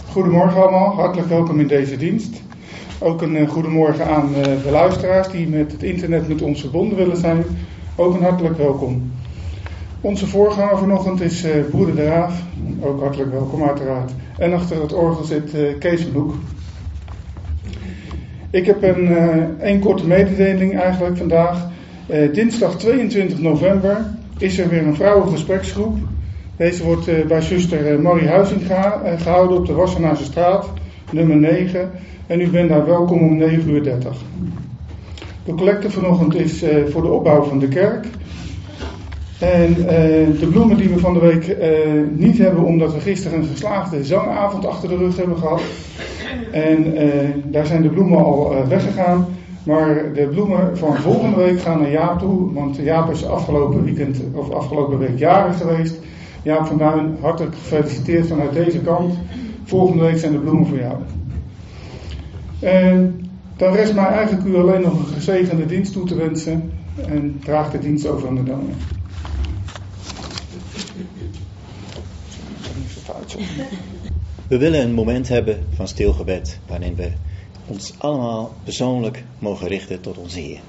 Goedemorgen allemaal, hartelijk welkom in deze dienst. Ook een goedemorgen aan de luisteraars die met het internet met ons verbonden willen zijn. Ook een hartelijk welkom. Onze voorganger vanochtend is broeder De Raaf, ook hartelijk welkom uiteraard. En achter het orgel zit Kees van Hoek. Ik heb een korte mededeling eigenlijk vandaag. Dinsdag 22 november is er weer een vrouwengespreksgroep. Deze wordt bij zuster Marie Huizing gehouden op de Wassenaarse straat, nummer 9. En u bent daar welkom om 9:30 uur. De collecte vanochtend is voor de opbouw van de kerk. En de bloemen die we van de week niet hebben, omdat we gisteren een geslaagde zangavond achter de rug hebben gehad. En daar zijn de bloemen al weggegaan. Maar de bloemen van volgende week gaan naar Jaap toe. Want Jaap is afgelopen week jarig geweest. Jaap van Duin, hartelijk gefeliciteerd vanuit deze kant. Volgende week zijn de bloemen voor jou. En dan rest mij eigenlijk u alleen nog een gezegende dienst toe te wensen. En draag de dienst over aan de dominee. We willen een moment hebben van stilgebed waarin we ons allemaal persoonlijk mogen richten tot onze Heer.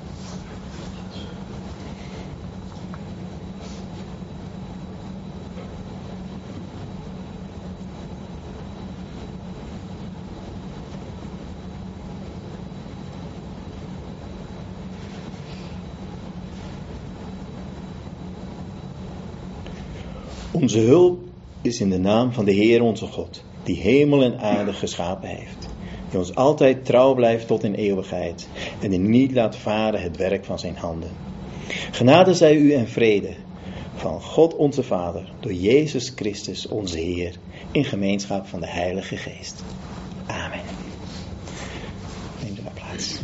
Onze hulp is in de naam van de Heer onze God, die hemel en aarde geschapen heeft, die ons altijd trouw blijft tot in eeuwigheid en die niet laat varen het werk van zijn handen. Genade zij u en vrede van God onze Vader, door Jezus Christus onze Heer, in gemeenschap van de Heilige Geest. Amen. Neem er maar plaats.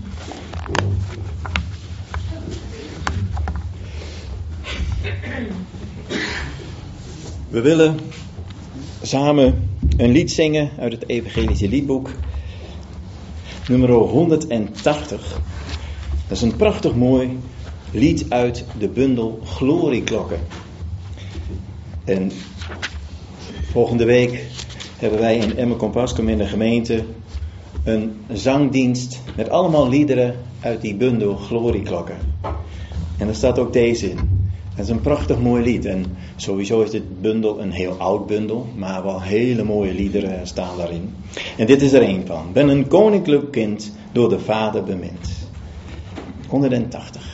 We willen samen een lied zingen uit het Evangelische liedboek, nummer 180. Dat is een prachtig mooi lied uit de bundel Glorieklokken. En volgende week hebben wij in Emmen-Compascum in de gemeente een zangdienst met allemaal liederen uit die bundel Glorieklokken. En daar staat ook deze in. Het is een prachtig mooi lied en sowieso is dit bundel een heel oud bundel, maar wel hele mooie liederen staan daarin. En dit is er één van. Ben een koninklijk kind, door de Vader bemind. 180.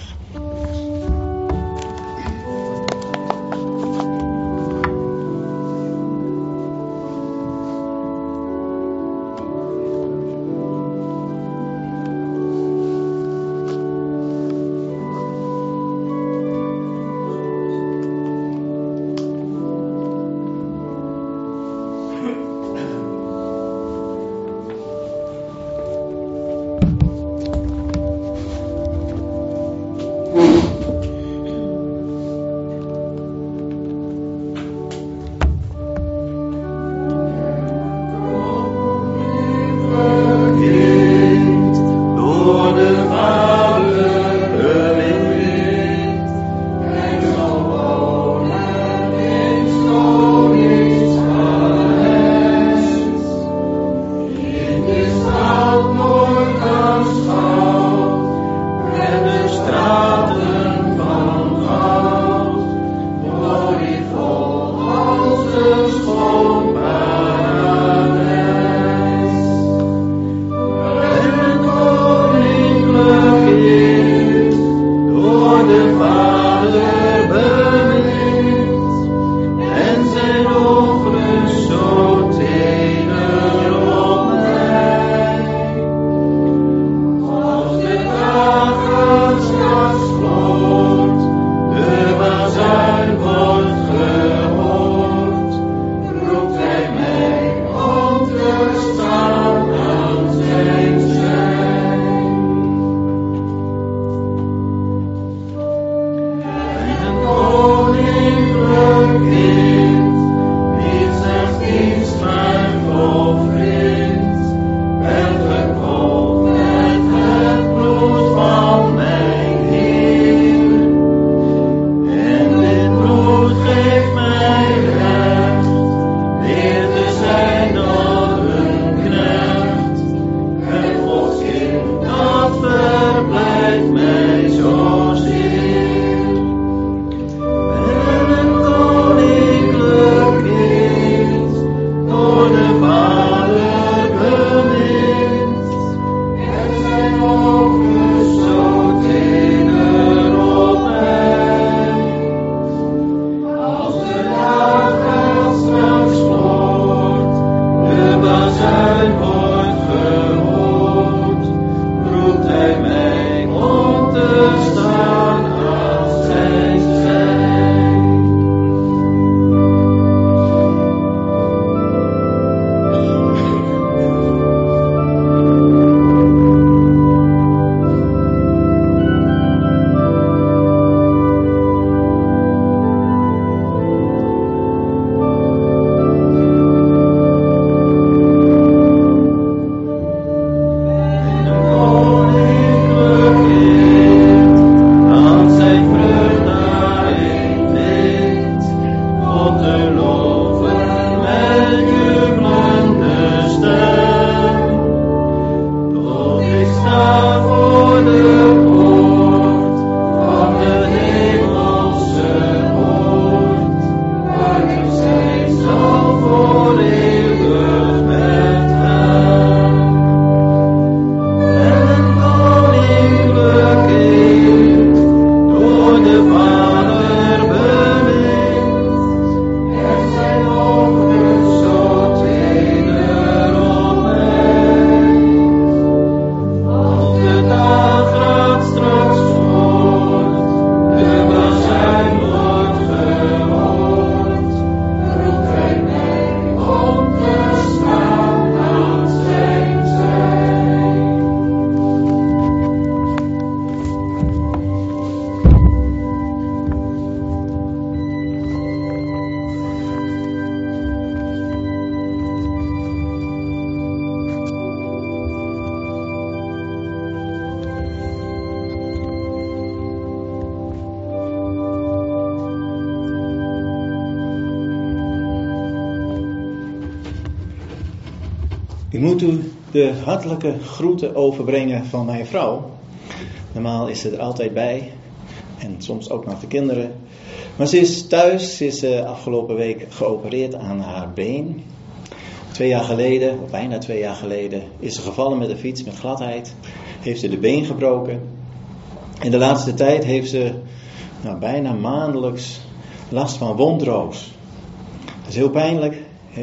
Ik moet u de hartelijke groeten overbrengen van mijn vrouw. Normaal is ze er altijd bij. En soms ook nog de kinderen. Maar ze is thuis. Ze is afgelopen week geopereerd aan haar been. 2 jaar geleden, of bijna 2 jaar geleden, is ze gevallen met een fiets met gladheid. Heeft ze de been gebroken. In de laatste tijd heeft ze bijna maandelijks last van wondroos. Dat is heel pijnlijk.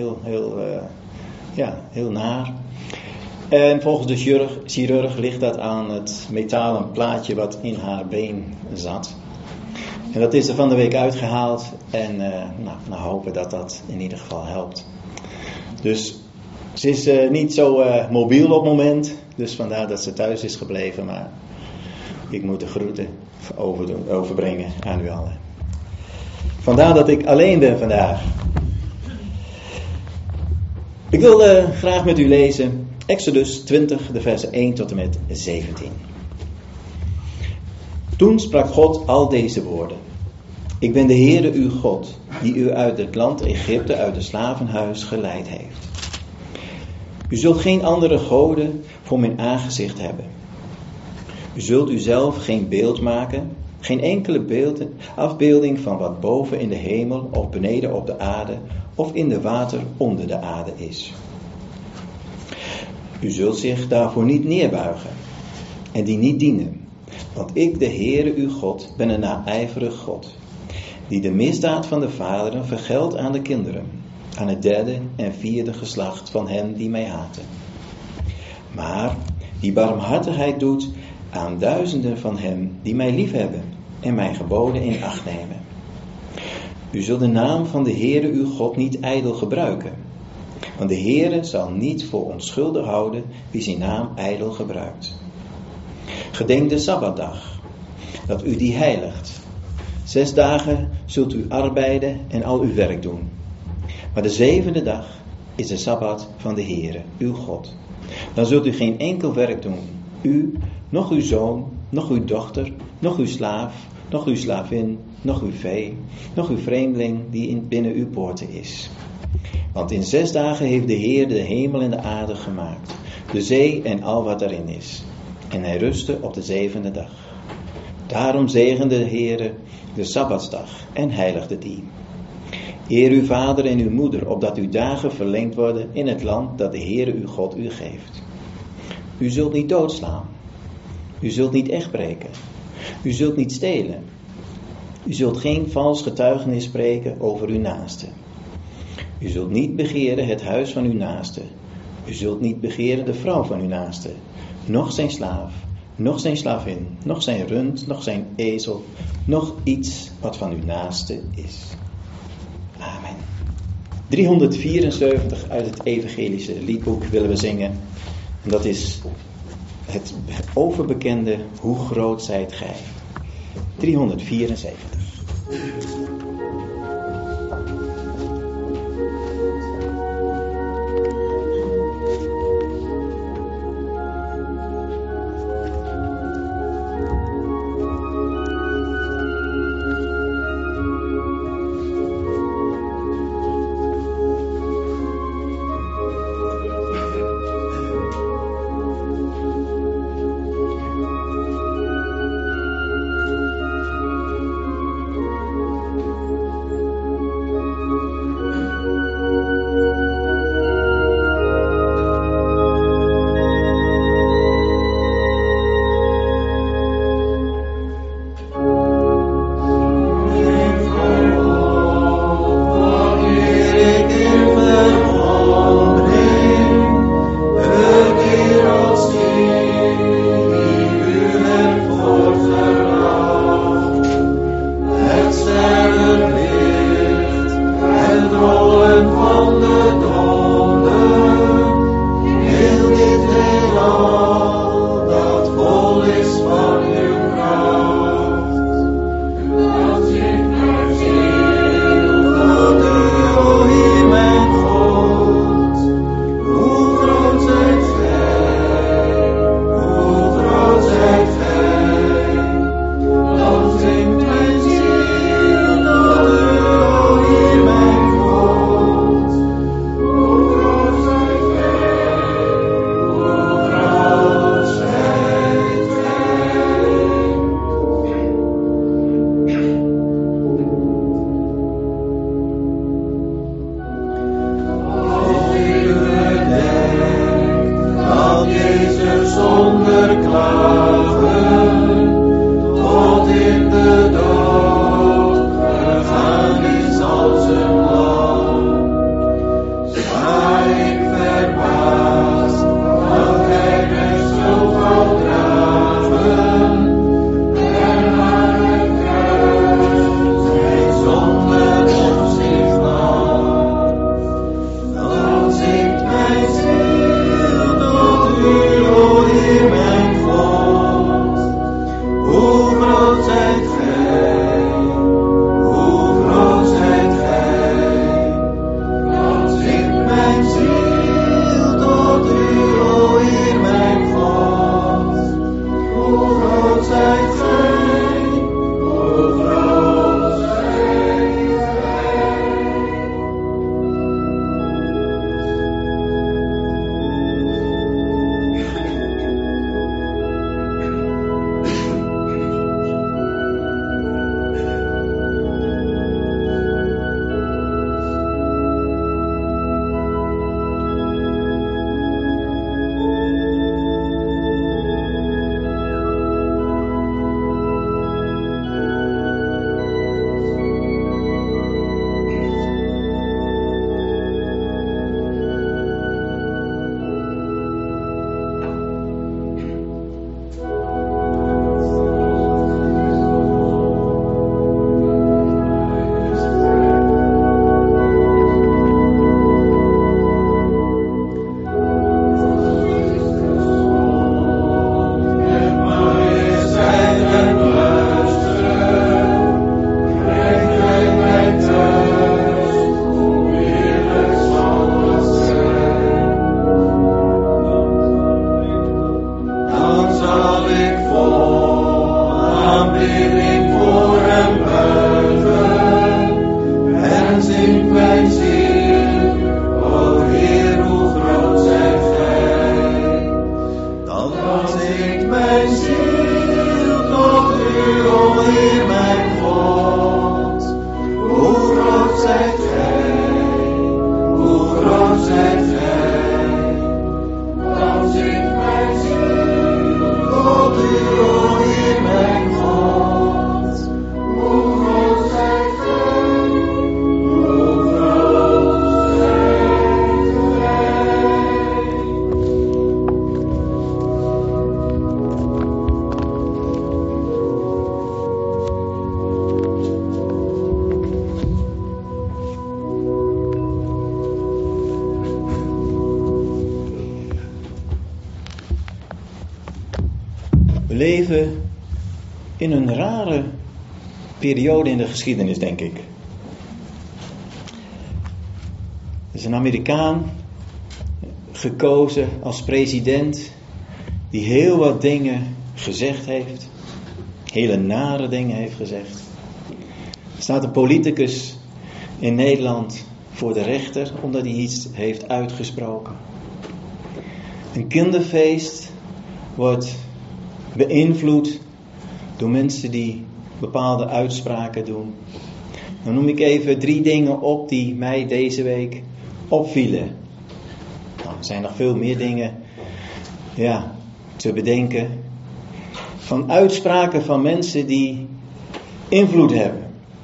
Heel naar. En volgens de chirurg ligt dat aan het metalen plaatje wat in haar been zat. En dat is er van de week uitgehaald. En nou hopen dat dat in ieder geval helpt. Dus ze is niet zo mobiel op het moment. Dus vandaar dat ze thuis is gebleven. Maar ik moet de groeten overbrengen aan u allen. Vandaar dat ik alleen ben vandaag. Ik wil graag met u lezen Exodus 20, de versen 1 tot en met 17. Toen sprak God al deze woorden. Ik ben de Heere uw God, die u uit het land Egypte, uit het slavenhuis geleid heeft. U zult geen andere goden voor mijn aangezicht hebben. U zult uzelf geen beeld maken, geen enkele afbeelding van wat boven in de hemel of beneden op de aarde of in de water onder de aarde is. U zult zich daarvoor niet neerbuigen en die niet dienen, want ik, de Heere uw God, ben een naijverig God, die de misdaad van de vaderen vergeldt aan de kinderen, aan het 3e en 4e geslacht van hen die mij haten. Maar die barmhartigheid doet aan duizenden van hen die mij liefhebben en mijn geboden in acht nemen. U zult de naam van de Heere uw God niet ijdel gebruiken, want de Heere zal niet voor onschuldig houden wie zijn naam ijdel gebruikt. Gedenk de Sabbatdag, dat u die heiligt. 6 dagen zult u arbeiden en al uw werk doen. Maar de 7e dag is de Sabbat van de Heere, uw God. Dan zult u geen enkel werk doen. U, noch uw zoon, noch uw dochter, noch uw slaaf, noch uw slavin, noch uw vee, noch uw vreemdeling die binnen uw poorten is. Want in 6 dagen heeft de Heer de hemel en de aarde gemaakt, de zee en al wat daarin is. En hij rustte op de 7e dag. Daarom zegende de Heere de Sabbatsdag en heiligde die. Eer uw vader en uw moeder, opdat uw dagen verlengd worden in het land dat de Heere uw God u geeft. U zult niet doodslaan. U zult niet echtbreken. U zult niet stelen. U zult geen vals getuigenis spreken over uw naaste. U zult niet begeren het huis van uw naaste. U zult niet begeren de vrouw van uw naaste, noch zijn slaaf, noch zijn slavin, noch zijn rund, noch zijn ezel, noch iets wat van uw naaste is. Amen. 374 uit het evangelische liedboek willen we zingen. En dat is het overbekende Hoe groot zijt gij. 374. Jezus zonder klagen, tot in de dood gegaan is als een lam. Sta ik verbaasd, dat hij mijn schuld wou dragen, en aan het kruis zijn zonde op zich nam. Dan zingt mijn ziel tot u, o Heer mijn God. Hoe groot zijt gij, hoe groot zijt gij. Dan zingt mijn ziel tot u, o Heer mijn God. Hoe groot zijt gij, hoe groot zijt gij. Dan zal ik vol aanbidding voor hem buigen, en zingt mijn ziel, o Heer, hoe groot zijt gij. Dan zingt mijn ziel tot u, o Heer mijn God. Hoe groot zijt gij, hoe groot zijt gij. Dan zingt mijn ziel tot u, o Heer mijn God. Hoe groot zijt gij, hoe groot zijt gij. We leven in een rare periode in de geschiedenis, denk ik. Er is een Amerikaan gekozen als president die heel wat dingen gezegd heeft. Hele nare dingen heeft gezegd. Er staat een politicus in Nederland voor de rechter omdat hij iets heeft uitgesproken. Een kinderfeest wordt beïnvloed door mensen die bepaalde uitspraken doen. Dan noem ik even 3 dingen op die mij deze week opvielen. Nou, er zijn nog veel meer dingen te bedenken. Van uitspraken van mensen die invloed hebben.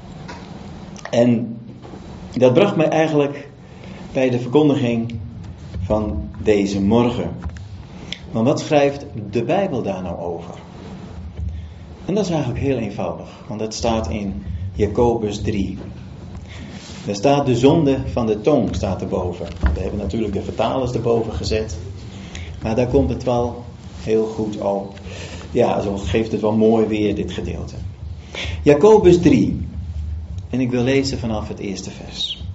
En dat bracht mij eigenlijk bij de verkondiging van deze morgen. Maar wat schrijft de Bijbel daar nou over? En dat is eigenlijk heel eenvoudig. Want het staat in Jacobus 3. Daar staat de zonde van de tong staat erboven. We hebben natuurlijk de vertalers erboven gezet. Maar daar komt het wel heel goed op. Ja, zo geeft het wel mooi weer dit gedeelte. Jacobus 3. En ik wil lezen vanaf het eerste vers.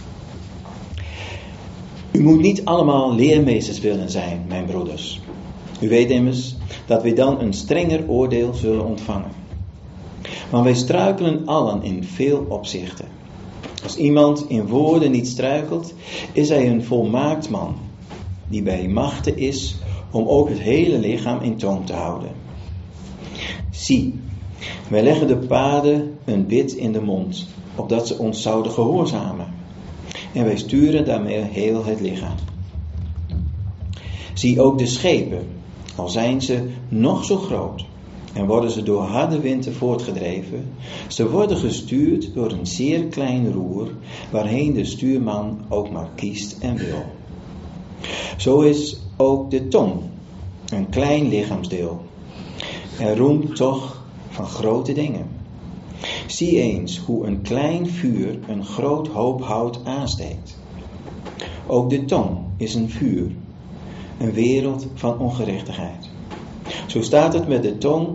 U moet niet allemaal leermeesters willen zijn, mijn broeders. U weet immers dat wij dan een strenger oordeel zullen ontvangen. Maar wij struikelen allen in veel opzichten. Als iemand in woorden niet struikelt, is hij een volmaakt man, die bij machte is om ook het hele lichaam in toom te houden. Zie, wij leggen de paarden een bit in de mond, opdat ze ons zouden gehoorzamen. En wij sturen daarmee heel het lichaam. Zie ook de schepen, al zijn ze nog zo groot en worden ze door harde winden voortgedreven, ze worden gestuurd door een zeer klein roer, waarheen de stuurman ook maar kiest en wil. Zo is ook de tong een klein lichaamsdeel en roemt toch van grote dingen. Zie eens hoe een klein vuur een groot hoop hout aansteekt. Ook de tong is een vuur, een wereld van ongerechtigheid. Zo staat het met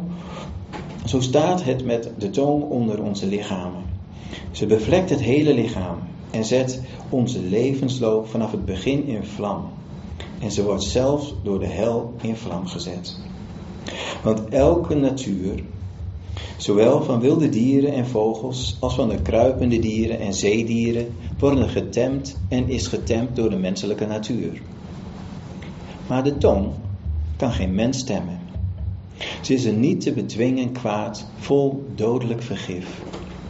de tong onder onze lichamen. Ze bevlekt het hele lichaam en zet onze levensloop vanaf het begin in vlam. En ze wordt zelfs door de hel in vlam gezet. Want elke natuur, zowel van wilde dieren en vogels als van de kruipende dieren en zeedieren, worden getemd en is getemd door de menselijke natuur. Maar de tong kan geen mens temmen. Ze is een niet te bedwingen kwaad, vol dodelijk vergif.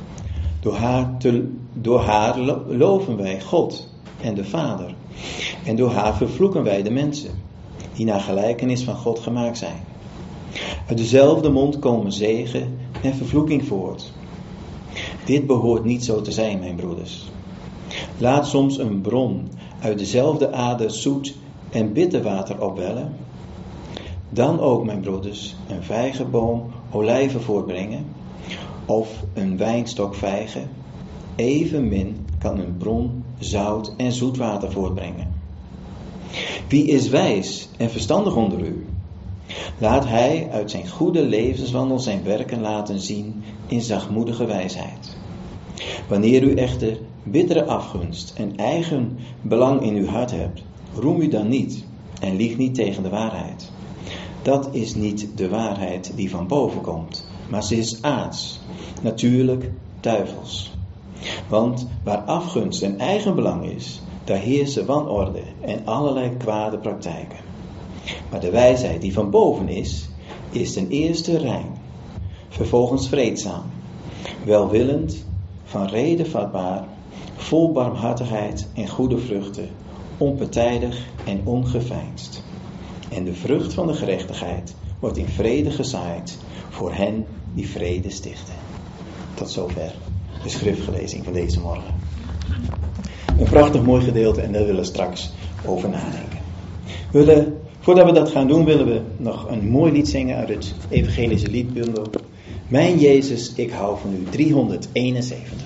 Door haar loven wij God en de Vader. En door haar vervloeken wij de mensen, die naar gelijkenis van God gemaakt zijn. Uit dezelfde mond komen zegen en vervloeking voort. Dit behoort niet zo te zijn, mijn broeders. Laat soms een bron uit dezelfde ader zoet en bitter water opwellen. Dan ook, mijn broeders, een vijgenboom olijven voortbrengen, of een wijnstok vijgen. Evenmin kan een bron zout en zoet water voortbrengen. Wie is wijs en verstandig onder u? Laat hij uit zijn goede levenswandel zijn werken laten zien in zachtmoedige wijsheid. Wanneer u echter bittere afgunst en eigen belang in uw hart hebt, roem u dan niet en lieg niet tegen de waarheid. Dat is niet de waarheid die van boven komt, maar ze is aards, natuurlijk duivels. Want waar afgunst en eigen belang is, daar heersen wanorde en allerlei kwade praktijken. Maar de wijsheid die van boven is ten eerste rein, vervolgens vreedzaam, welwillend, van rede vatbaar, vol barmhartigheid en goede vruchten, onpartijdig en ongeveinsd. En de vrucht van de gerechtigheid wordt in vrede gezaaid voor hen die vrede stichten. Tot zover de schriftlezing van deze morgen. Een prachtig mooi gedeelte en daar willen we straks over nadenken. Voordat we dat gaan doen, willen we nog een mooi lied zingen uit het evangelische liedbundel. Mijn Jezus, ik hou van u, 371.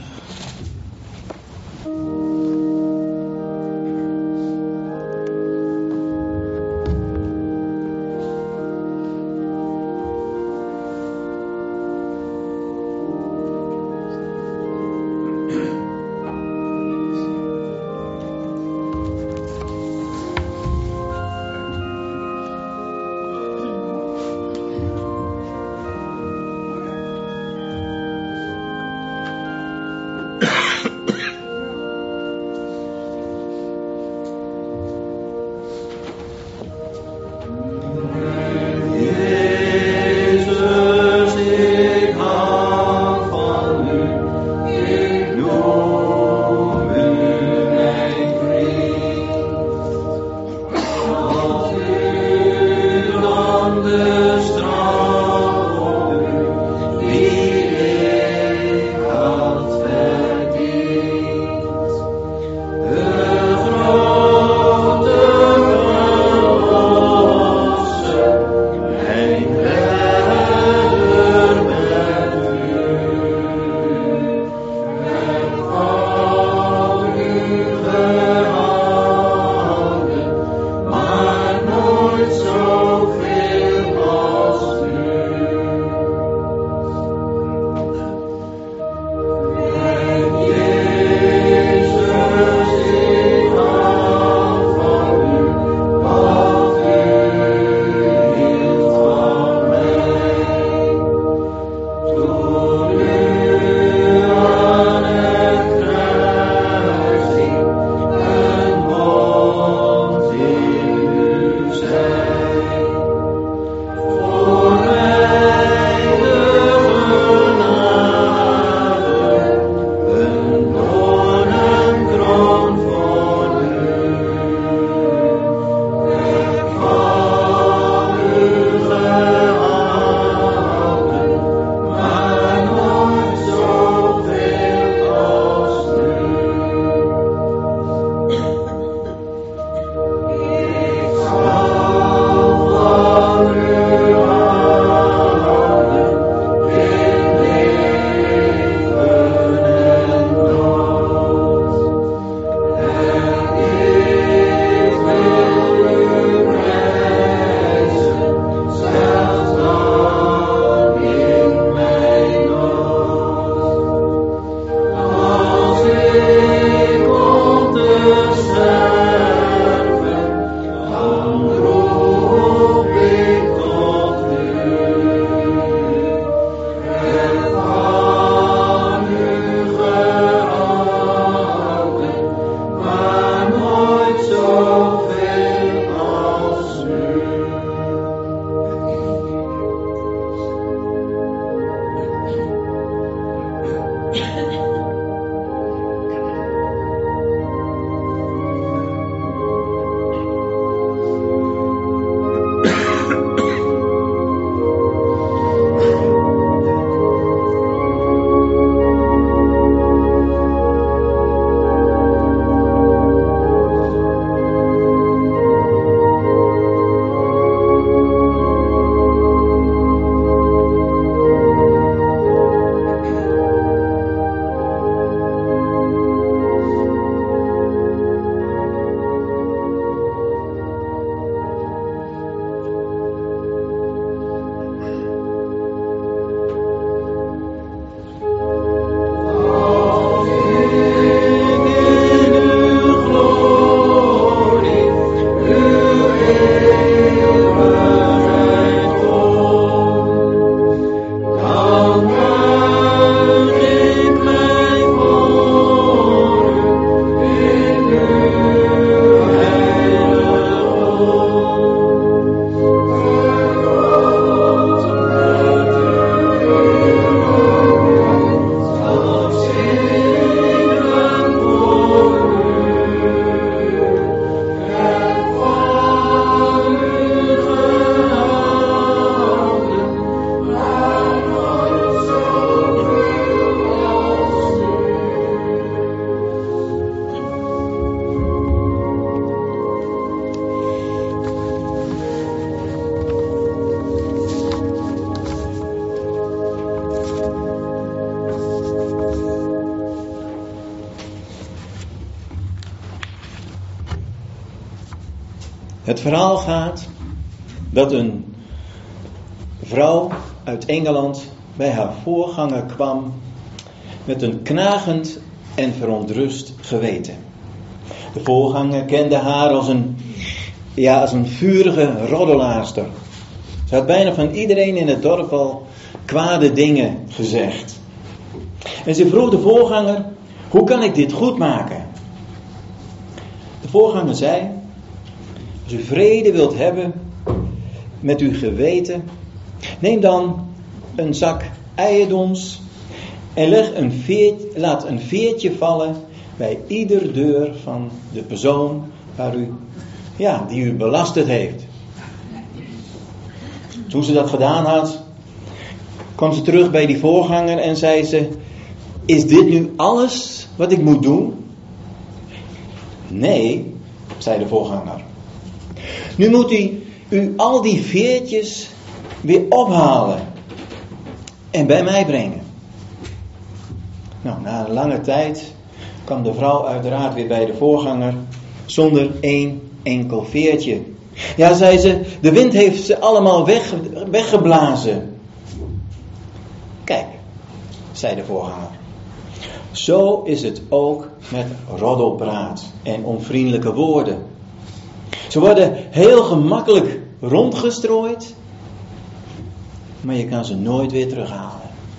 Het verhaal gaat dat een vrouw uit Engeland bij haar voorganger kwam met een knagend en verontrust geweten. De voorganger kende haar als een vurige roddelaarster. Ze had bijna van iedereen in het dorp al kwade dingen gezegd. En ze vroeg de voorganger: hoe kan ik dit goed maken? De voorganger zei: als u vrede wilt hebben met uw geweten, neem dan een zak eierdons en laat een veertje vallen bij ieder deur van de persoon die u belasterd heeft. Toen ze dat gedaan had, kwam ze terug bij die voorganger en zei ze: is dit nu alles wat ik moet doen? Nee, zei de voorganger. Nu moet u al die veertjes weer ophalen en bij mij brengen. Nou, na een lange tijd kwam de vrouw uiteraard weer bij de voorganger zonder één enkel veertje. Ja, zei ze, de wind heeft ze allemaal weggeblazen. Kijk, zei de voorganger. Zo is het ook met roddelpraat en onvriendelijke woorden. Ze worden heel gemakkelijk rondgestrooid, maar je kan ze nooit weer terughalen.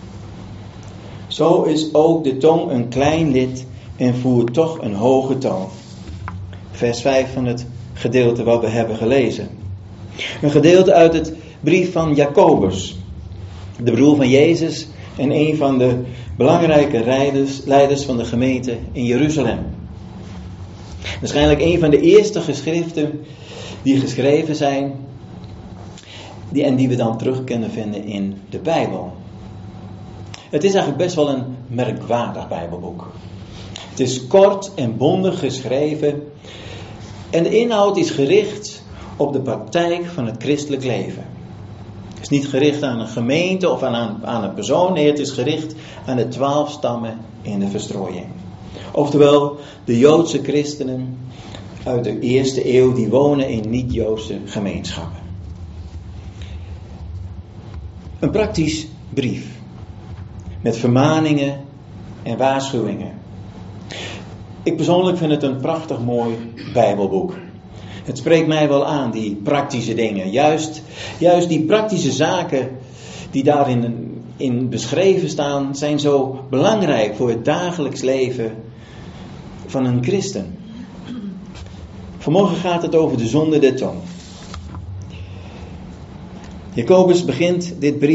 Zo is ook de tong een klein lid en voert toch een hoge toon. Vers 5 van het gedeelte wat we hebben gelezen. Een gedeelte uit het brief van Jacobus, de broer van Jezus en een van de belangrijke leiders van de gemeente in Jeruzalem. Waarschijnlijk een van de eerste geschriften die geschreven zijn die we dan terug kunnen vinden in de Bijbel. Het is eigenlijk best wel een merkwaardig Bijbelboek. Het is kort en bondig geschreven en de inhoud is gericht op de praktijk van het christelijk leven. Het is niet gericht aan een gemeente of aan een persoon, nee, het is gericht aan de 12 stammen in de verstrooiing. Oftewel, de Joodse christenen uit de eerste eeuw die wonen in niet-Joodse gemeenschappen. Een praktisch brief met vermaningen en waarschuwingen. Ik persoonlijk vind het een prachtig mooi Bijbelboek. Het spreekt mij wel aan, die praktische dingen. Juist die praktische zaken die daarin beschreven staan, zijn zo belangrijk voor het dagelijks leven van een christen. Vanmorgen gaat het over de zonde der tong. Jacobus begint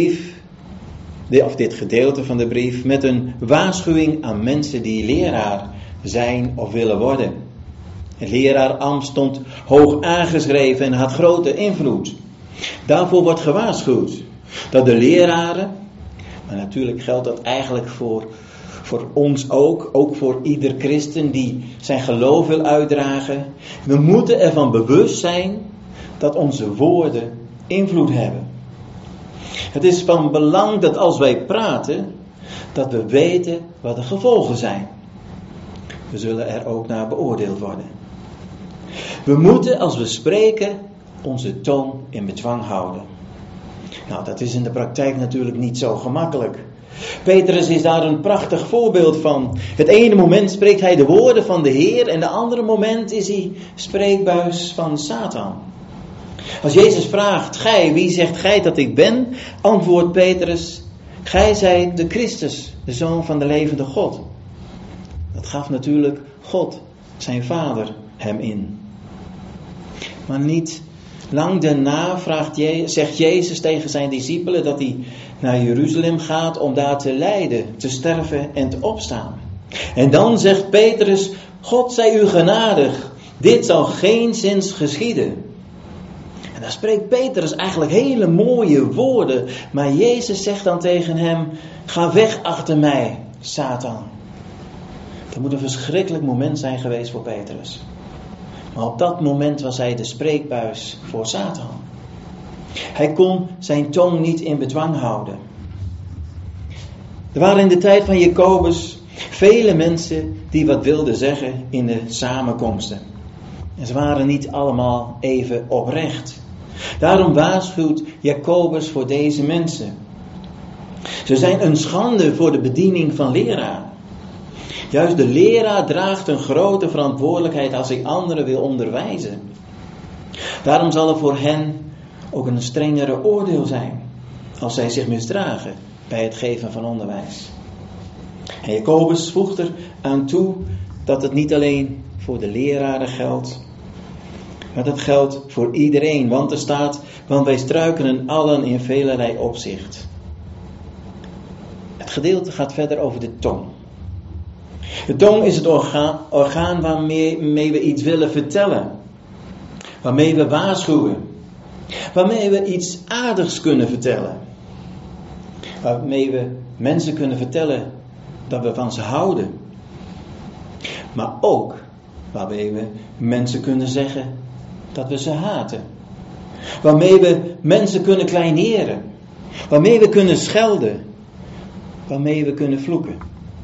dit gedeelte van de brief met een waarschuwing aan mensen die leraar zijn of willen worden. Het leraar-ambt stond hoog aangeschreven en had grote invloed. Daarvoor wordt gewaarschuwd dat de leraren, maar natuurlijk geldt dat eigenlijk voor ons ook voor ieder christen die zijn geloof wil uitdragen. We moeten ervan bewust zijn dat onze woorden invloed hebben. Het is van belang dat als wij praten, dat we weten wat de gevolgen zijn. We zullen er ook naar beoordeeld worden. We moeten als we spreken onze tong in bedwang houden. Nou, dat is in de praktijk natuurlijk niet zo gemakkelijk. Petrus is daar een prachtig voorbeeld van. Het ene moment spreekt hij de woorden van de Heer en het andere moment is hij spreekbuis van Satan. Als Jezus vraagt, gij, wie zegt gij dat ik ben? Antwoordt Petrus, gij zijt de Christus, de Zoon van de levende God. Dat gaf natuurlijk God, zijn Vader, hem in. Maar niet lang daarna zegt Jezus tegen zijn discipelen dat hij naar Jeruzalem gaat om daar te lijden, te sterven en te opstaan. En dan zegt Petrus, God zij u genadig, dit zal geenszins geschieden. En daar spreekt Petrus eigenlijk hele mooie woorden, maar Jezus zegt dan tegen hem, ga weg achter mij, Satan. Dat moet een verschrikkelijk moment zijn geweest voor Petrus. Maar op dat moment was hij de spreekbuis voor Satan. Hij kon zijn tong niet in bedwang houden. Er waren in de tijd van Jacobus vele mensen die wat wilden zeggen in de samenkomsten. En ze waren niet allemaal even oprecht. Daarom waarschuwt Jacobus voor deze mensen. Ze zijn een schande voor de bediening van leraar. Juist de leraar draagt een grote verantwoordelijkheid als hij anderen wil onderwijzen. Daarom zal er voor hen ook een strengere oordeel zijn als zij zich misdragen bij het geven van onderwijs. En Jacobus voegt er aan toe dat het niet alleen voor de leraren geldt, maar dat geldt voor iedereen. Want er staat, want wij struikelen allen in velerlei opzicht. Het gedeelte gaat verder over de tong. De tong is het orgaan waarmee we iets willen vertellen. Waarmee we waarschuwen. Waarmee we iets aardigs kunnen vertellen. Waarmee we mensen kunnen vertellen dat we van ze houden. Maar ook waarmee we mensen kunnen zeggen dat we ze haten. Waarmee we mensen kunnen kleineren. Waarmee we kunnen schelden. Waarmee we kunnen vloeken.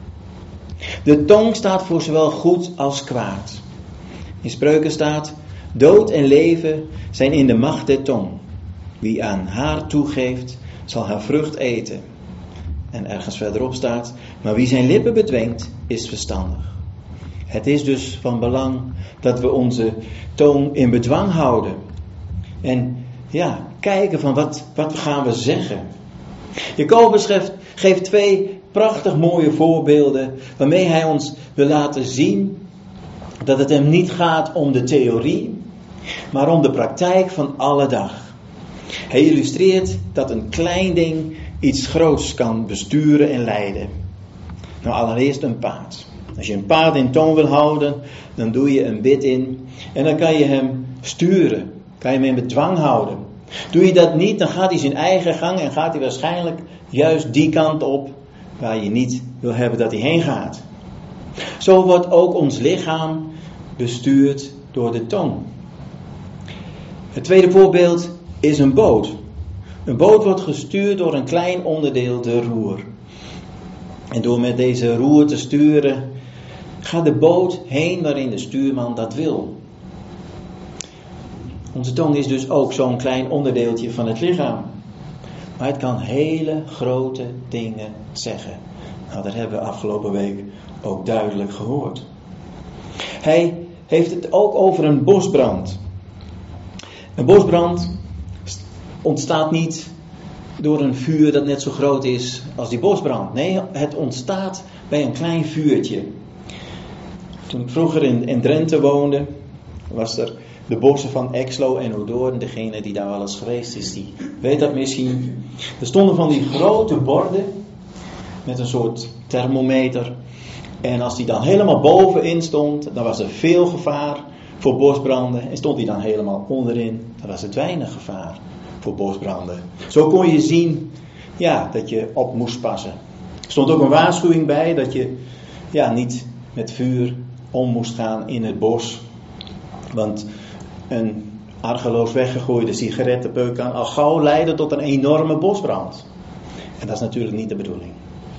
De tong staat voor zowel goed als kwaad. In Spreuken staat: dood en leven zijn in de macht der tong. Wie aan haar toegeeft, zal haar vrucht eten. En ergens verderop staat: maar wie zijn lippen bedwingt, is verstandig. Het is dus van belang dat we onze tong in bedwang houden. En kijken van wat gaan we zeggen. Jacobus geeft 2 prachtig mooie voorbeelden waarmee hij ons wil laten zien dat het hem niet gaat om de theorie, maar om de praktijk van alle dag. Hij illustreert dat een klein ding iets groots kan besturen en leiden. Nou, allereerst een paard. Als je een paard in toom wil houden, dan doe je een bit in en dan kan je hem sturen. Kan je hem in bedwang houden. Doe je dat niet, dan gaat hij zijn eigen gang en gaat hij waarschijnlijk juist die kant op waar je niet wil hebben dat hij heen gaat. Zo wordt ook ons lichaam bestuurd door de tong. Het tweede voorbeeld is een boot. Een boot wordt gestuurd door een klein onderdeel, de roer. En door met deze roer te sturen, gaat de boot heen waarin de stuurman dat wil. Onze tong is dus ook zo'n klein onderdeeltje van het lichaam. Maar het kan hele grote dingen zeggen. Nou, dat hebben we afgelopen week ook duidelijk gehoord. Hij heeft het ook over een bosbrand. Een bosbrand ontstaat niet door een vuur dat net zo groot is als die bosbrand. Nee, het ontstaat bij een klein vuurtje. Toen ik vroeger in Drenthe woonde, was er de bossen van Exlo en Oedoorn. Degene die daar wel eens geweest is, die weet dat misschien. Er stonden van die grote borden met een soort thermometer. En als die dan helemaal bovenin stond, dan was er veel gevaar voor bosbranden. En stond die dan helemaal onderin, dan was het weinig gevaar voor bosbranden. Zo kon je zien dat je op moest passen. Er stond ook een waarschuwing bij dat je niet met vuur om moest gaan in het bos. Want een argeloos weggegooide sigarettenpeuk kan al gauw leiden tot een enorme bosbrand. En dat is natuurlijk niet de bedoeling.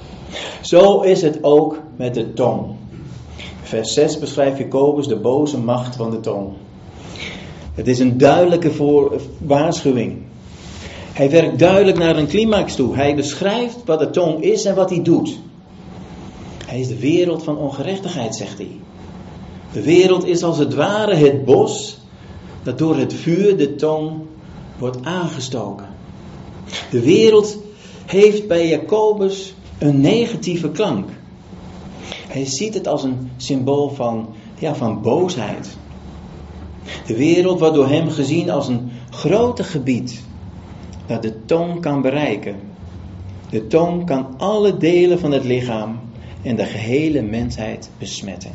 Zo is het ook met de tong. Vers 6 beschrijft Jacobus de boze macht van de tong. Het is een duidelijke waarschuwing. Hij werkt duidelijk naar een climax toe. Hij beschrijft wat de tong is en wat hij doet. Hij is de wereld van ongerechtigheid, zegt hij. De wereld is als het ware het bos dat door het vuur de tong wordt aangestoken. De wereld heeft bij Jacobus een negatieve klank. Hij ziet het als een symbool van boosheid. De wereld wordt door hem gezien als een grote gebied dat de tong kan bereiken. De tong kan alle delen van het lichaam en de gehele mensheid besmetten.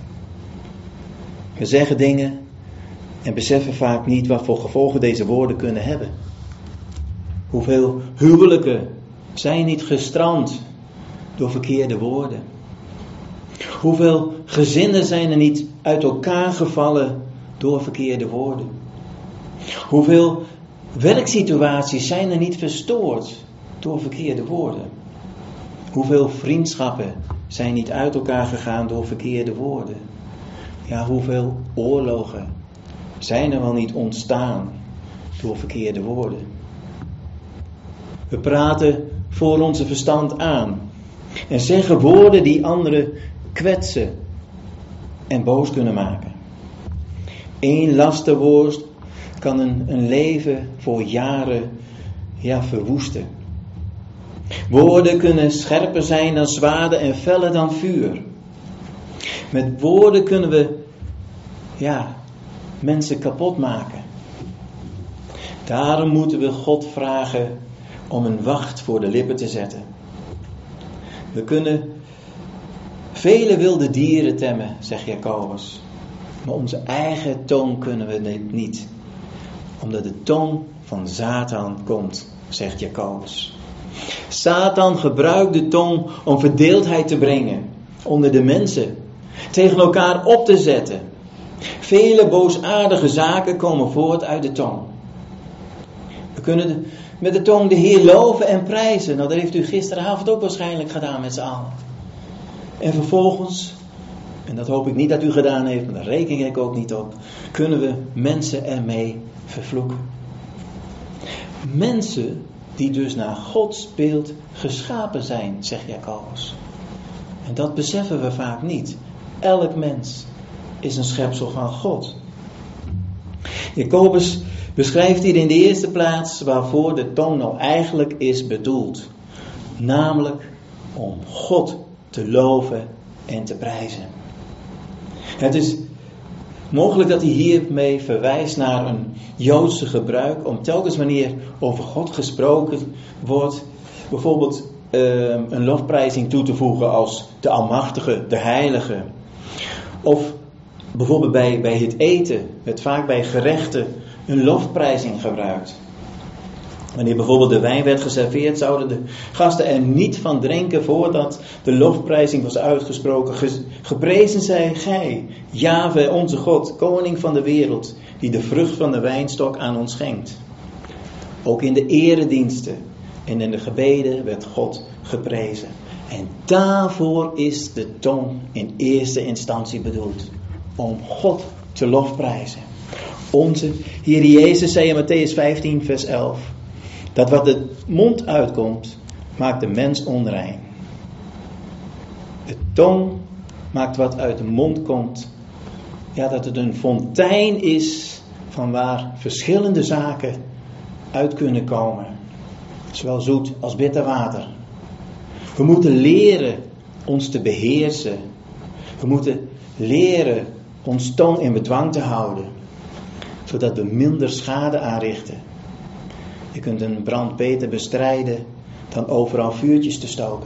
We zeggen dingen en beseffen vaak niet wat voor gevolgen deze woorden kunnen hebben. Hoeveel huwelijken zijn niet gestrand door verkeerde woorden. Hoeveel gezinnen zijn er niet uit elkaar gevallen door verkeerde woorden. Hoeveel werksituaties zijn er niet verstoord door verkeerde woorden. Hoeveel vriendschappen zijn niet uit elkaar gegaan door verkeerde woorden. Ja, hoeveel oorlogen zijn er wel niet ontstaan door verkeerde woorden. We praten voor onze verstand aan en zeggen woorden die anderen kwetsen en boos kunnen maken. Eén lasterwoord kan een leven voor jaren verwoesten. Woorden kunnen scherper zijn dan zwaarden en feller dan vuur. Met woorden kunnen we mensen kapot maken. Daarom moeten we God vragen om een wacht voor de lippen te zetten. We kunnen vele wilde dieren temmen, zegt Jacobus. Maar onze eigen tong kunnen we niet. Omdat de tong van Satan komt, zegt Jacobus. Satan gebruikt de tong om verdeeldheid te brengen onder de mensen. Tegen elkaar op te zetten. Vele boosaardige zaken komen voort uit de tong. We kunnen met de tong de Heer loven en prijzen. Nou, dat heeft u gisteravond ook waarschijnlijk gedaan met z'n allen. En vervolgens, en dat hoop ik niet dat u gedaan heeft, maar daar reken ik ook niet op, kunnen we mensen ermee vervloeken. Mensen die dus naar Gods beeld geschapen zijn, zegt Jacobus. En dat beseffen we vaak niet. Elk mens is een schepsel van God. Jacobus beschrijft hier in de eerste plaats waarvoor de tong nou eigenlijk is bedoeld. Namelijk om God te loven en te prijzen. Het is mogelijk dat hij hiermee verwijst naar een Joodse gebruik om telkens wanneer over God gesproken wordt, bijvoorbeeld een lofprijzing toe te voegen als de Almachtige, de Heilige. Of bijvoorbeeld bij het eten, werd vaak bij gerechten een lofprijzing gebruikt. Wanneer bijvoorbeeld de wijn werd geserveerd, zouden de gasten er niet van drinken voordat de lofprijzing was uitgesproken. Geprezen zij gij, Jahwe onze God, koning van de wereld, die de vrucht van de wijnstok aan ons schenkt. Ook in de erediensten en in de gebeden werd God geprezen. En daarvoor is de tong in eerste instantie bedoeld. Om God te lofprijzen. Onze Heer Jezus zei in Mattheüs 15 vers 11. Dat wat de mond uitkomt, maakt de mens onrein. De tong maakt wat uit de mond komt. Ja, dat het een fontein is van waar verschillende zaken uit kunnen komen. Zowel zoet als bitter water. We moeten leren ons te beheersen. We moeten leren ons tong in bedwang te houden. Zodat we minder schade aanrichten. Je kunt een brand beter bestrijden dan overal vuurtjes te stoken.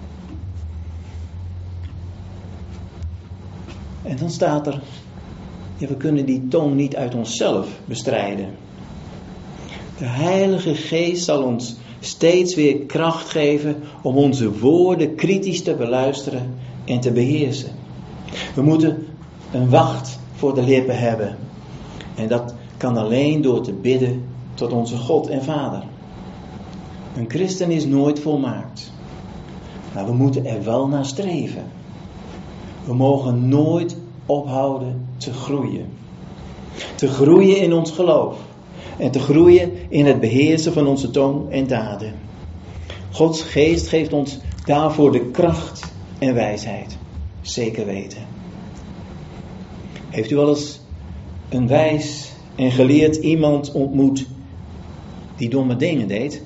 En dan staat er, we kunnen die tong niet uit onszelf bestrijden. De Heilige Geest zal ons steeds weer kracht geven om onze woorden kritisch te beluisteren en te beheersen. We moeten een wacht voor de lippen hebben. En dat kan alleen door te bidden tot onze God en Vader. Een christen is nooit volmaakt. Maar we moeten er wel naar streven. We mogen nooit ophouden te groeien. Te groeien in ons geloof. En te groeien in het beheersen van onze tong en daden. Gods geest geeft ons daarvoor de kracht en wijsheid. Zeker weten. Heeft u wel eens een wijs en geleerd iemand ontmoet die domme dingen deed?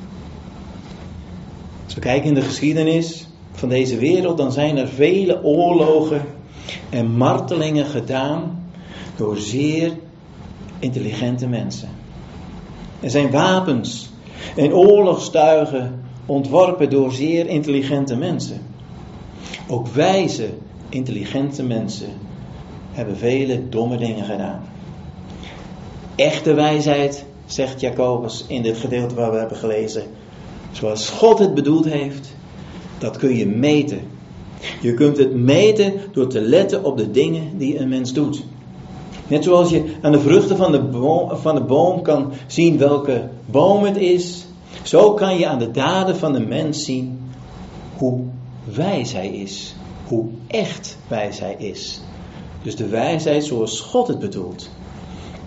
Als we kijken in de geschiedenis van deze wereld, dan zijn er vele oorlogen en martelingen gedaan door zeer intelligente mensen. Er zijn wapens en oorlogstuigen ontworpen door zeer intelligente mensen. Ook wijze, intelligente mensen hebben vele domme dingen gedaan. Echte wijsheid, zegt Jacobus in dit gedeelte waar we hebben gelezen, zoals God het bedoeld heeft, dat kun je meten. Je kunt het meten door te letten op de dingen die een mens doet. Net zoals je aan de vruchten van de boom kan zien welke boom het is, zo kan je aan de daden van de mens zien hoe wijs hij is. Hoe echt wijs hij is. Dus de wijsheid zoals God het bedoelt.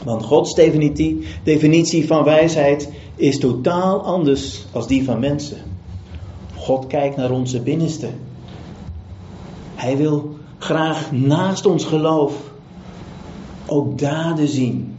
Want Gods definitie van wijsheid is totaal anders dan die van mensen. God kijkt naar onze binnenste. Hij wil graag naast ons geloof ook daden zien.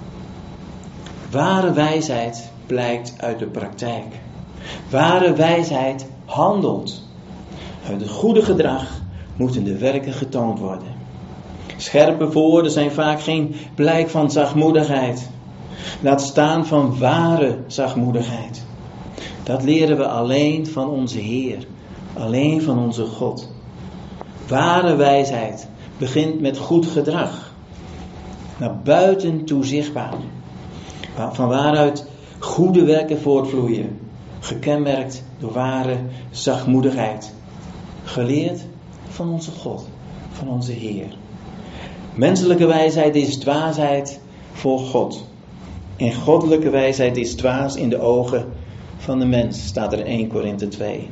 Ware wijsheid blijkt uit de praktijk. Ware wijsheid handelt. Uit het goede gedrag moeten de werken getoond worden. Scherpe woorden zijn vaak geen blijk van zachtmoedigheid. Laat staan van ware zachtmoedigheid. Dat leren we alleen van onze Heer. Alleen van onze God. Ware wijsheid begint met goed gedrag. Naar buiten toe zichtbaar. Van waaruit goede werken voortvloeien. Gekenmerkt door ware zachtmoedigheid. Geleerd van onze God. Van onze Heer. Menselijke wijsheid is dwaasheid voor God. En goddelijke wijsheid is dwaas in de ogen van de mens, staat er in 1 Korinthe 2.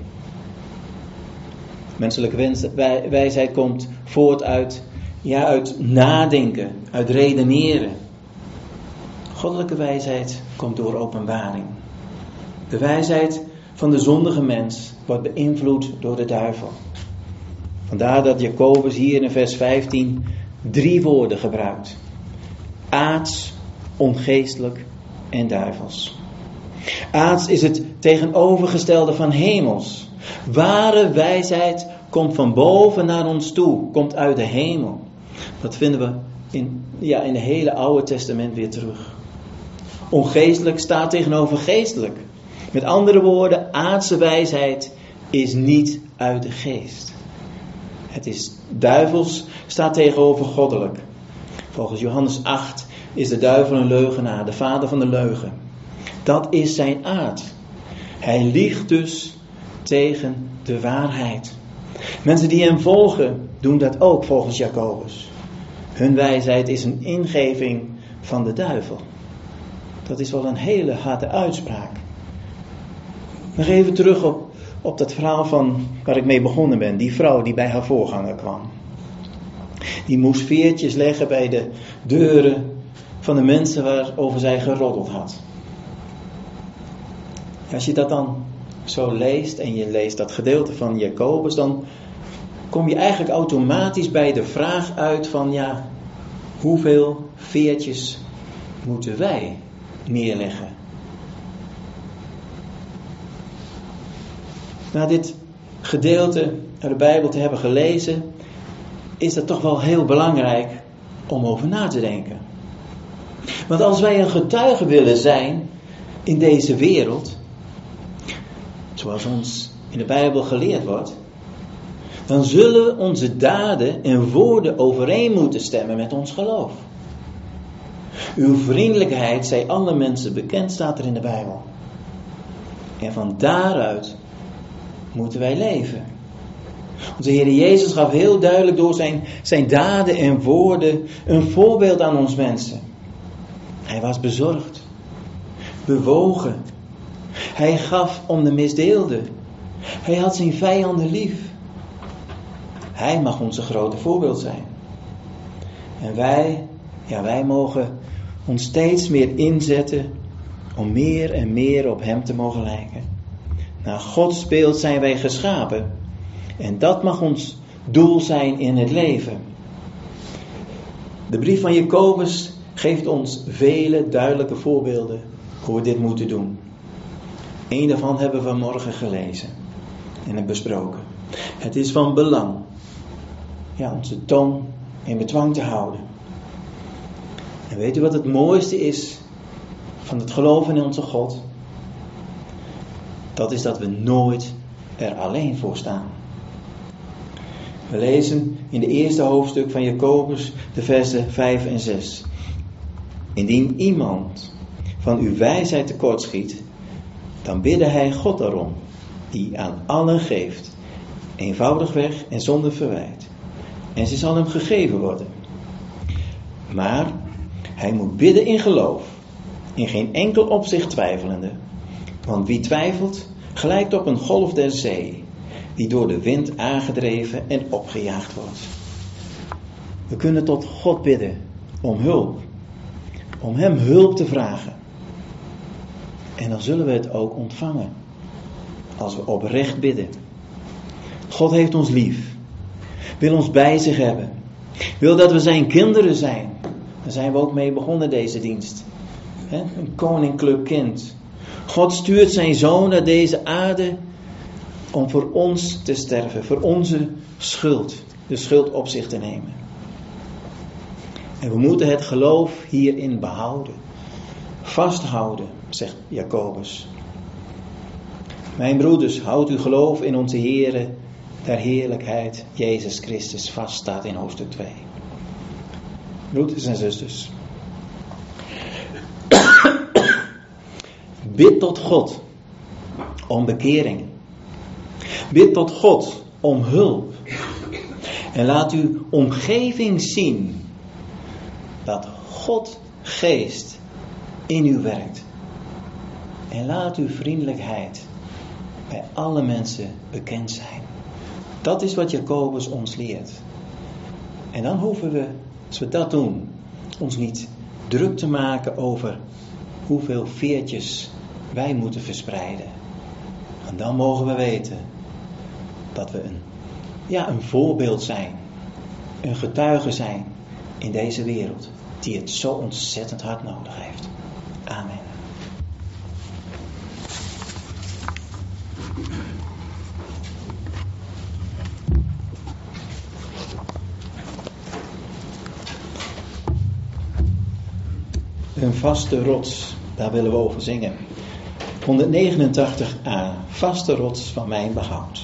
Menselijke wijsheid komt voort uit nadenken, uit redeneren. Goddelijke wijsheid komt door openbaring. De wijsheid van de zondige mens wordt beïnvloed door de duivel. Vandaar dat Jacobus hier in vers 15 drie woorden gebruikt. Aards, ongeestelijk en duivels. Aards is het tegenovergestelde van hemels. Ware wijsheid komt van boven naar ons toe, komt uit de hemel. Dat vinden we in het hele Oude Testament weer terug. Ongeestelijk staat tegenover geestelijk. Met andere woorden, aardse wijsheid is niet uit de geest. Het is duivels, staat tegenover goddelijk. Volgens Johannes 8 is de duivel een leugenaar, de vader van de leugen. Dat is zijn aard. Hij liegt dus tegen de waarheid. Mensen die hem volgen, doen dat ook volgens Jacobus. Hun wijsheid is een ingeving van de duivel. Dat is wel een hele harde uitspraak. Nog even terug op dat verhaal van waar ik mee begonnen ben. Die vrouw die bij haar voorganger kwam. Die moest veertjes leggen bij de deuren van de mensen waarover zij geroddeld had. Als je dat dan zo leest en je leest dat gedeelte van Jacobus, dan kom je eigenlijk automatisch bij de vraag uit van hoeveel veertjes moeten wij neerleggen? Na dit gedeelte uit de Bijbel te hebben gelezen, is dat toch wel heel belangrijk om over na te denken. Want als wij een getuige willen zijn in deze wereld, zoals ons in de Bijbel geleerd wordt, dan zullen onze daden en woorden overeen moeten stemmen met ons geloof. Uw vriendelijkheid zij alle mensen bekend, staat er in de Bijbel. En van daaruit moeten wij leven. Onze Heer Jezus gaf heel duidelijk door zijn daden en woorden een voorbeeld aan ons mensen. Hij was bezorgd, bewogen. Hij gaf om de misdeelden. Hij had zijn vijanden lief. Hij mag onze grote voorbeeld zijn. En wij mogen ons steeds meer inzetten om meer en meer op hem te mogen lijken. Naar Gods beeld zijn wij geschapen. En dat mag ons doel zijn in het leven. De brief van Jacobus geeft ons vele duidelijke voorbeelden hoe we dit moeten doen. Eén daarvan hebben we vanmorgen gelezen en besproken. Het is van belang onze tong in bedwang te houden. En weet u wat het mooiste is van het geloven in onze God? Dat is dat we nooit er alleen voor staan. We lezen in het eerste hoofdstuk van Jacobus de versen 5 en 6. Indien iemand van uw wijsheid tekortschiet, dan bidde hij God daarom, die aan allen geeft, eenvoudigweg en zonder verwijt. En ze zal hem gegeven worden. Maar hij moet bidden in geloof, in geen enkel opzicht twijfelende. Want wie twijfelt, gelijkt op een golf der zee, die door de wind aangedreven en opgejaagd wordt. We kunnen tot God bidden om hulp. om hem hulp te vragen. En dan zullen we het ook ontvangen. Als we oprecht bidden. God heeft ons lief. Wil ons bij zich hebben. Wil dat we zijn kinderen zijn. Daar zijn we ook mee begonnen deze dienst. Een koninklijk kind. God stuurt zijn zoon naar deze aarde om voor ons te sterven. Voor onze schuld. De schuld op zich te nemen. En we moeten het geloof hierin behouden. Vasthouden, zegt Jacobus. Mijn broeders, houd uw geloof in onze Heere der heerlijkheid Jezus Christus vast, staat in hoofdstuk 2. Broeders en zusters. Bid tot God om bekering. Bid tot God om hulp. En laat uw omgeving zien dat God geest in u werkt. En laat uw vriendelijkheid bij alle mensen bekend zijn. Dat is wat Jacobus ons leert. En dan hoeven we, als we dat doen, ons niet druk te maken over hoeveel veertjes wij moeten verspreiden. En dan mogen we weten dat we een voorbeeld zijn. Een getuige zijn in deze wereld die het zo ontzettend hard nodig heeft. Amen. Een vaste rots, daar willen we over zingen. 189a, vaste rots van mijn behoud.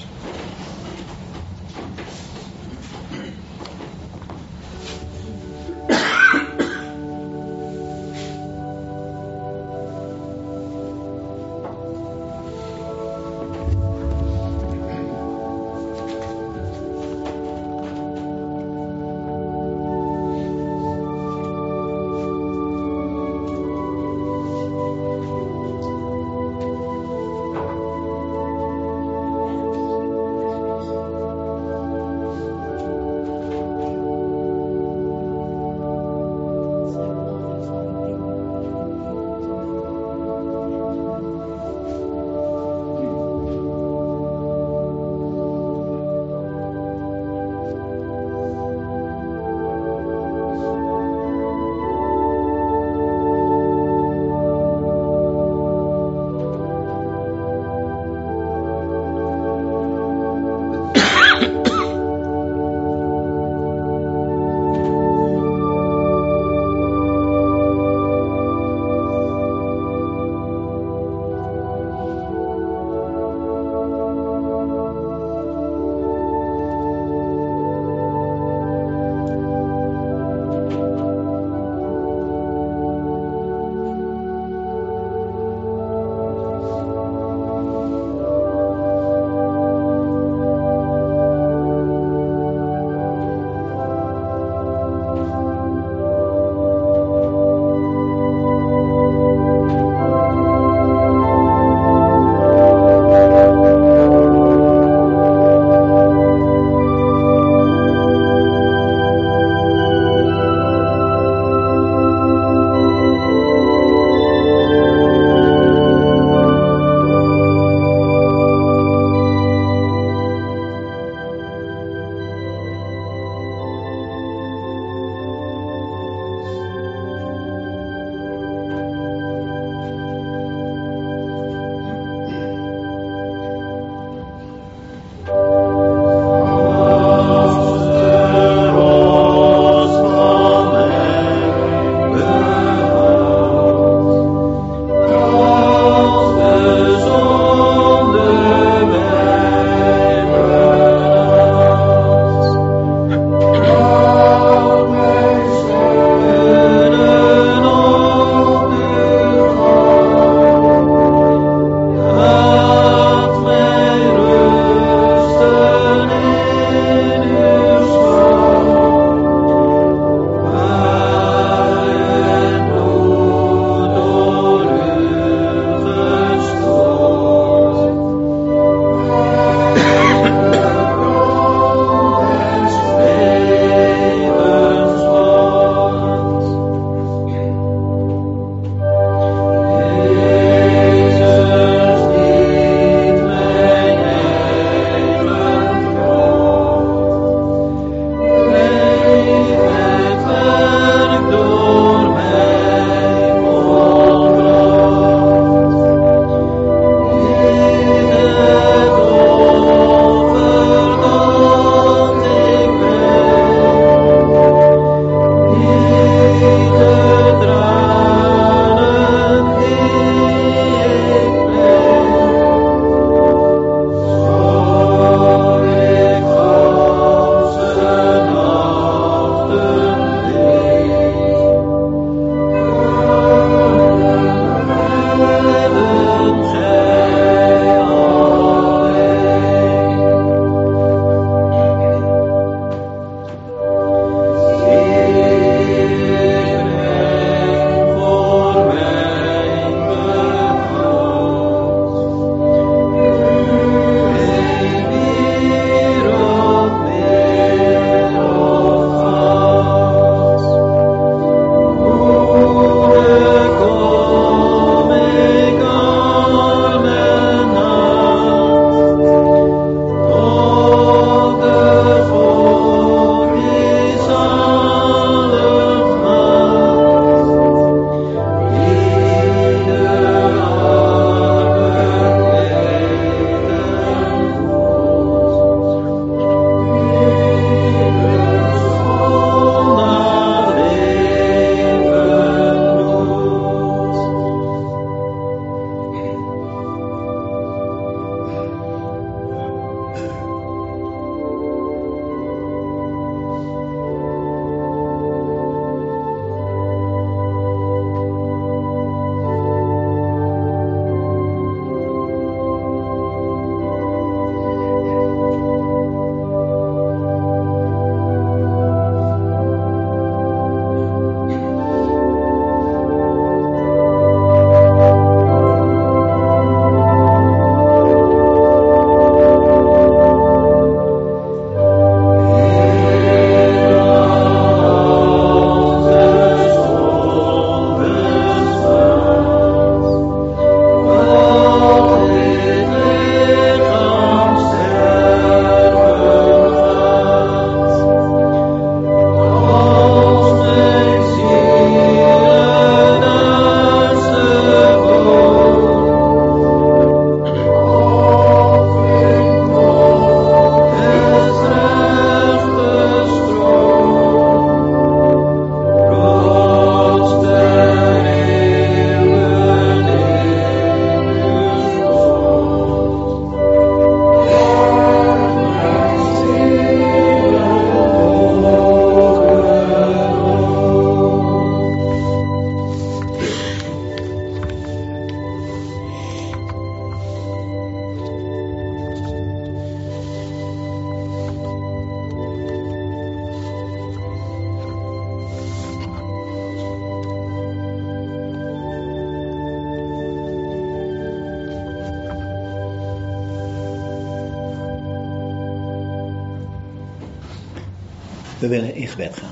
We willen in gebed gaan.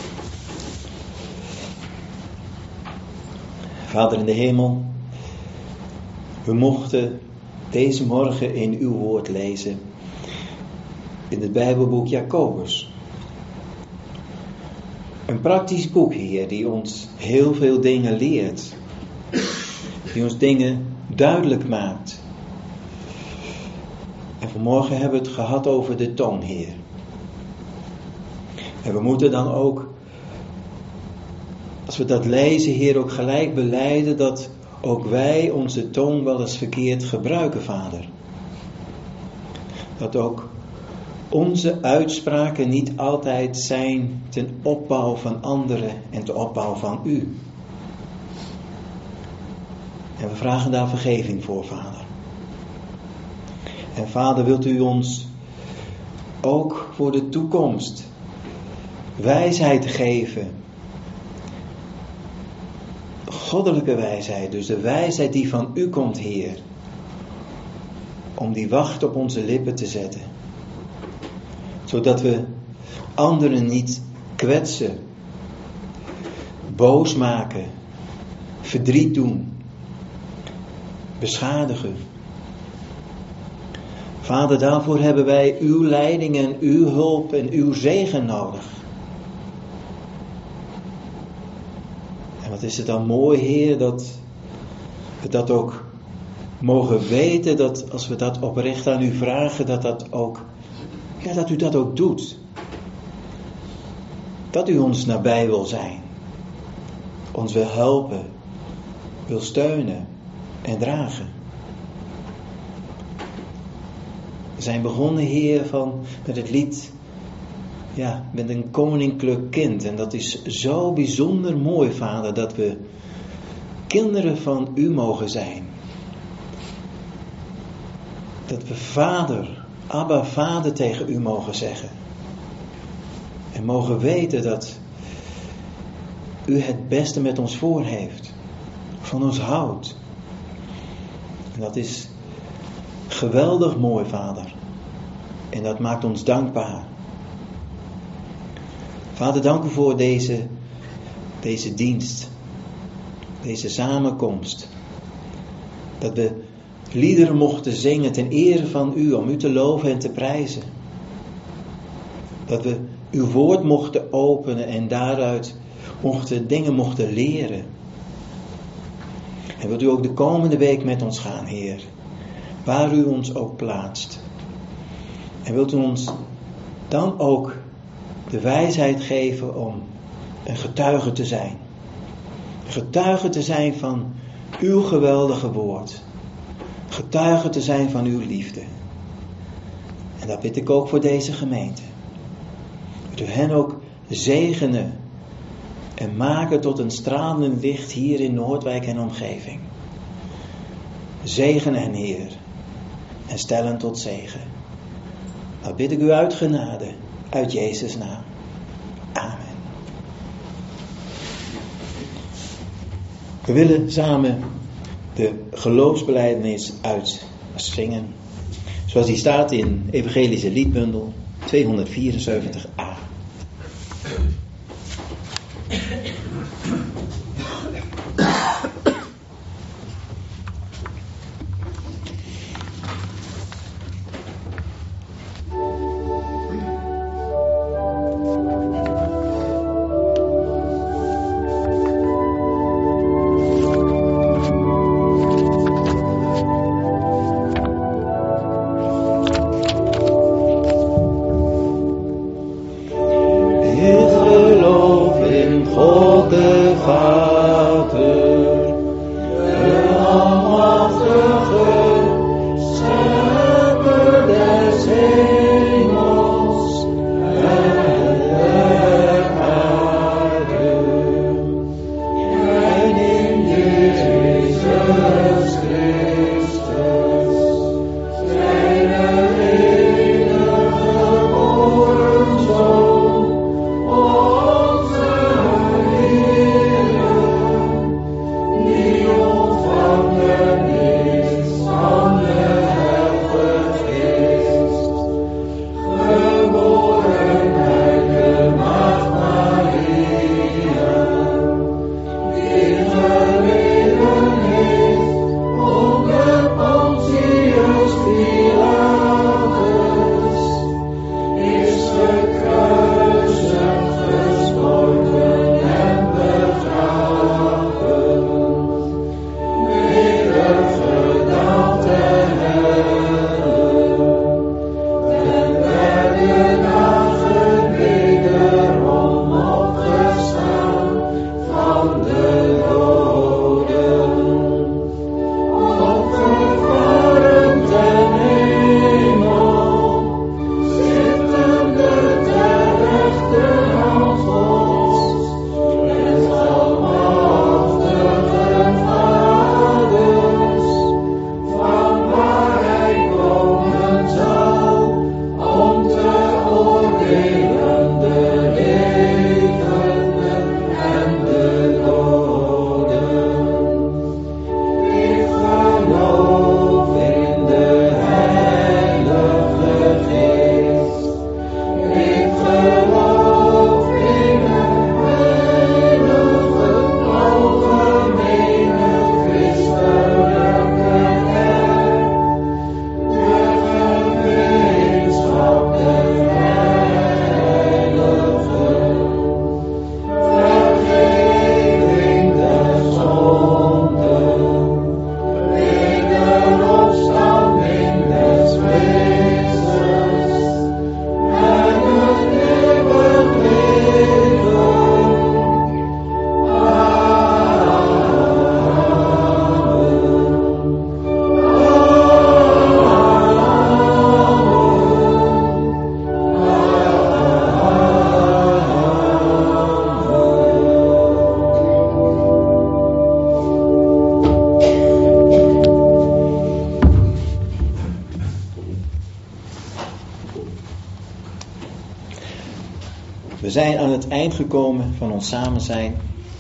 Vader in de hemel, we mochten deze morgen in uw woord lezen. In het Bijbelboek Jacobus. Een praktisch boek, Heer, die ons heel veel dingen leert. Die ons dingen duidelijk maakt. En vanmorgen hebben we het gehad over de tong, Heer. En we moeten dan ook, als we dat lezen, Heer, ook gelijk belijden dat ook wij onze tong wel eens verkeerd gebruiken, Vader. Dat ook onze uitspraken niet altijd zijn ten opbouw van anderen en ten opbouw van u. En we vragen daar vergeving voor, Vader. En Vader, wilt u ons ook voor de toekomst wijsheid geven. Goddelijke wijsheid, dus de wijsheid die van u komt, Heer. Om die wacht op onze lippen te zetten. Zodat we anderen niet kwetsen, boos maken, verdriet doen, beschadigen. Vader, daarvoor hebben wij uw leiding en uw hulp en uw zegen nodig. En wat is het dan mooi, Heer, dat we dat ook mogen weten, dat als we dat oprecht aan u vragen, dat u dat ook doet. Dat u ons nabij wil zijn. Ons wil helpen. Wil steunen en dragen. We zijn begonnen, Heer, met het lied. Ja, met een koninklijk kind. En dat is zo bijzonder mooi, Vader, dat we kinderen van u mogen zijn. Dat we Vader, Abba, Vader tegen u mogen zeggen. En mogen weten dat u het beste met ons voor heeft. Van ons houdt. En dat is geweldig mooi, Vader. En dat maakt ons dankbaar. Vader, dank u voor deze dienst. Deze samenkomst. Dat we liederen mochten zingen ten ere van u, om u te loven en te prijzen. Dat we uw woord mochten openen en daaruit dingen mochten leren. En wilt u ook de komende week met ons gaan, Heer. Waar u ons ook plaatst. En wilt u ons dan ook de wijsheid geven om een getuige te zijn. Een getuige te zijn van uw geweldige woord. Getuige te zijn van uw liefde. En dat bid ik ook voor deze gemeente. Wilt u hen ook zegenen en maken tot een stralend licht hier in Noordwijk en omgeving. Zegen hen, Heer, en stel hen tot zegen. Dat bid ik u uit genade, uit Jezus' naam. Amen. We willen samen de geloofsbelijdenis uitzingen. Zoals die staat in Evangelische Liedbundel 274a. We zijn aan het eind gekomen van ons samen zijn.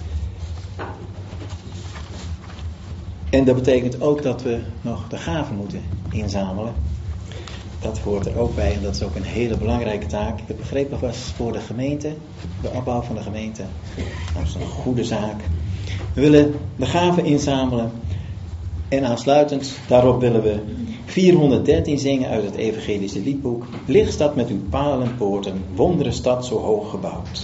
En dat betekent ook dat we nog de gaven moeten inzamelen. Dat hoort er ook bij en dat is ook een hele belangrijke taak. Ik heb begrepen, dat was voor de gemeente, de opbouw van de gemeente. Dat is een goede zaak. We willen de gaven inzamelen. En aansluitend daarop willen we 413 zingen uit het evangelische liedboek. Lichtstad met uw palenpoorten, wondere stad zo hoog gebouwd.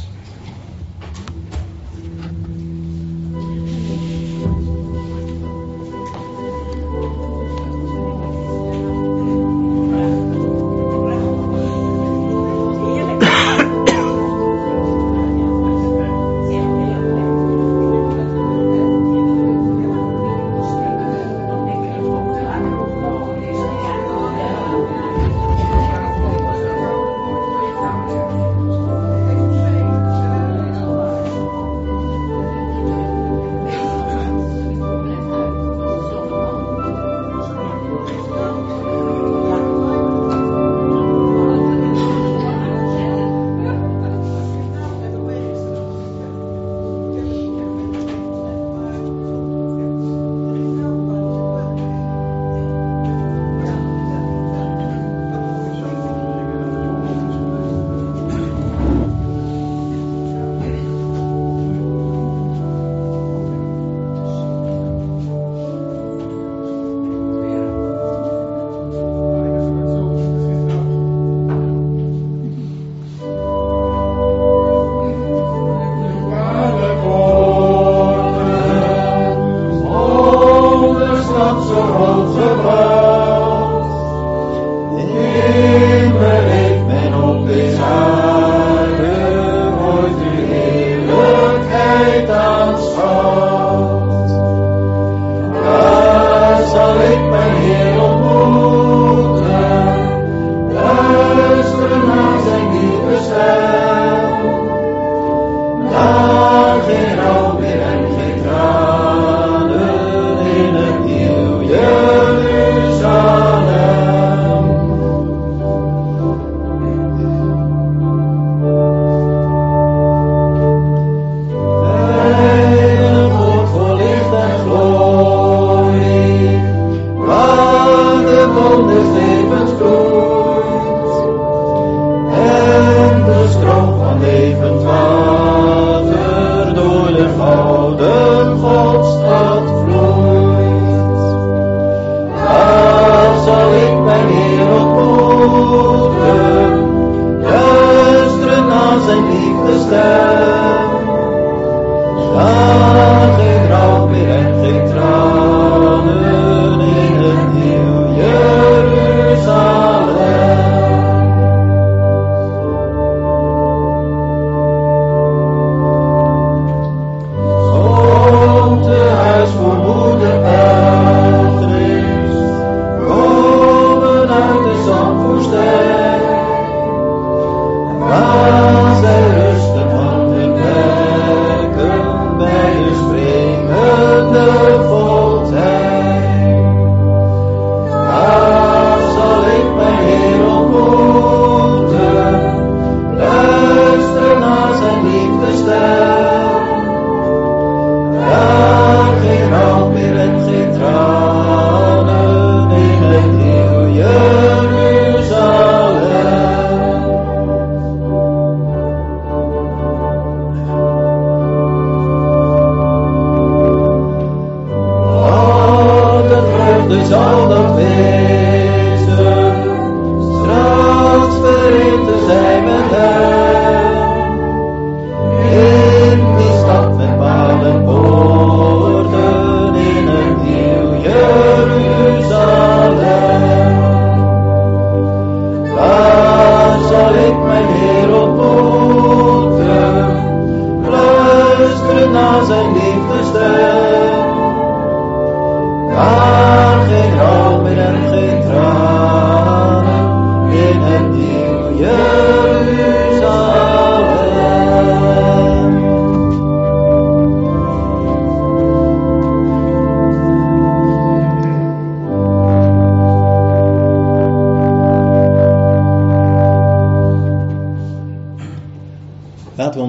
Jezus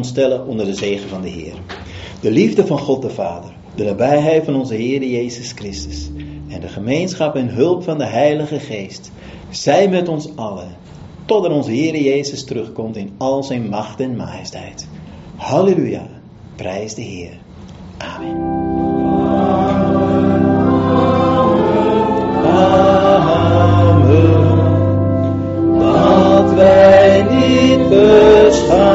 ons stellen onder de zegen van de Heer. De liefde van God de Vader, de nabijheid van onze Heer Jezus Christus en de gemeenschap en hulp van de Heilige Geest, zij met ons allen, totdat onze Heer Jezus terugkomt in al zijn macht en majesteit. Halleluja, prijs de Heer. Amen. Amen. Dat wij niet beschaamd